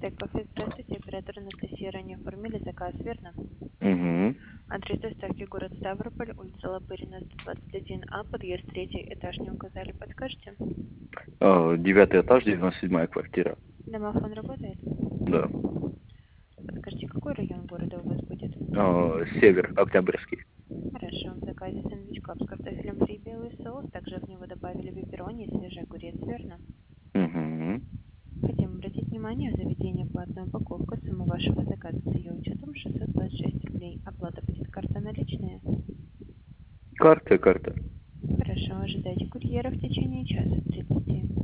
Стейк Кофе, здравствуйте. Оператор Анастасия, ранее оформили заказ, верно? Угу. Адрес доставки город Ставрополь, улица Лопырина, 121А, подъезд 3, этаж не указали, подскажете? 9 этаж, 97-я квартира. Домофон работает? Да. Подскажите, какой район города у вас будет? Север, Октябрьский. Хорошо, в заказе сэндвич кап с картофелем фри и белый соус, также в него добавили пепперони и свежий огурец, верно? Угу. Хотим обратить внимание, в заведении платная упаковка, сумма вашего заказа с ее учетом 626 рублей. Оплата будет карта наличная? Карта. Хорошо, ожидайте курьера в течение часа 30.